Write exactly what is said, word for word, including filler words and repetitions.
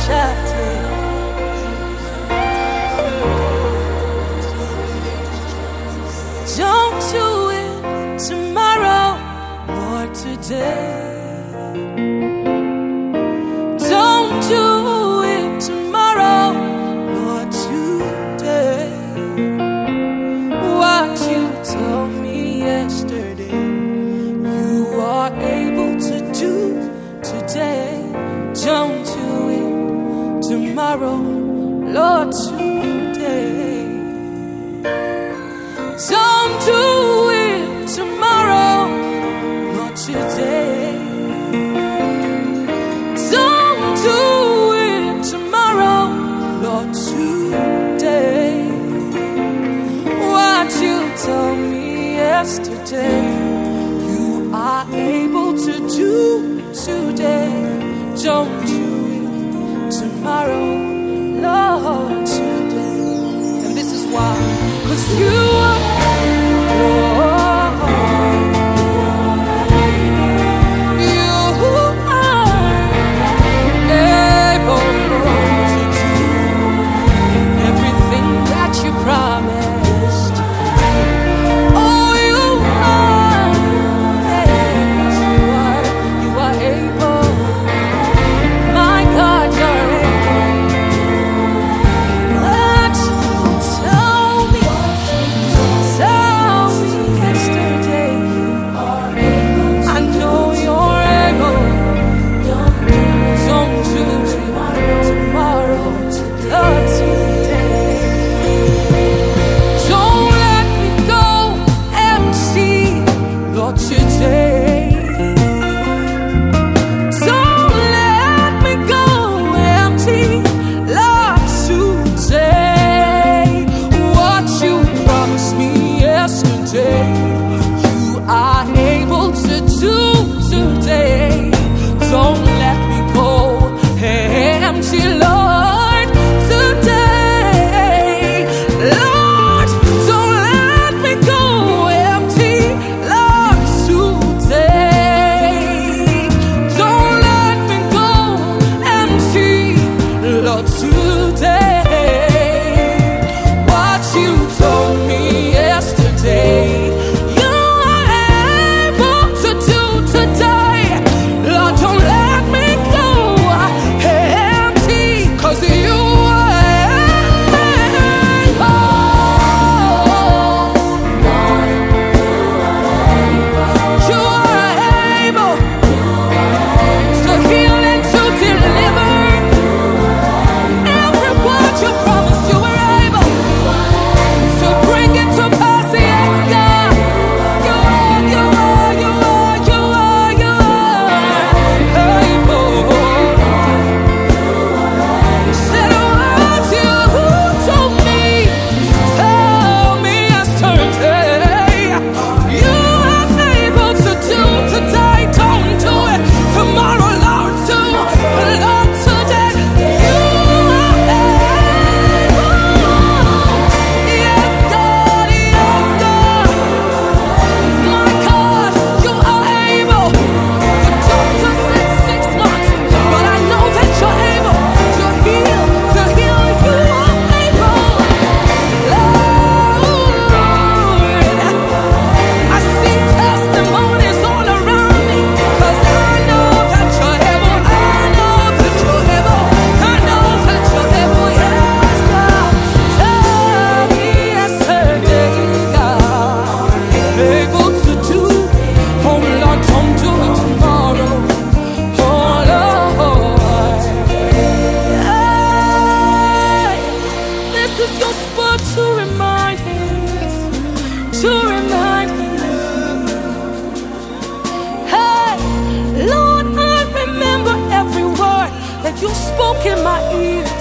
Don't do it tomorrow, Lord, today. Don't do it tomorrow, Lord, today. What you told me yesterday, you are able to do today. Don't do it tomorrow, Lord, today. Don't do it tomorrow, Lord, today. Don't do it tomorrow, Lord, today. What you told me yesterday, you are able to do today. Don't do it tomorrow, Lord, today. And this is why, 'cause you are you spoke in my ear.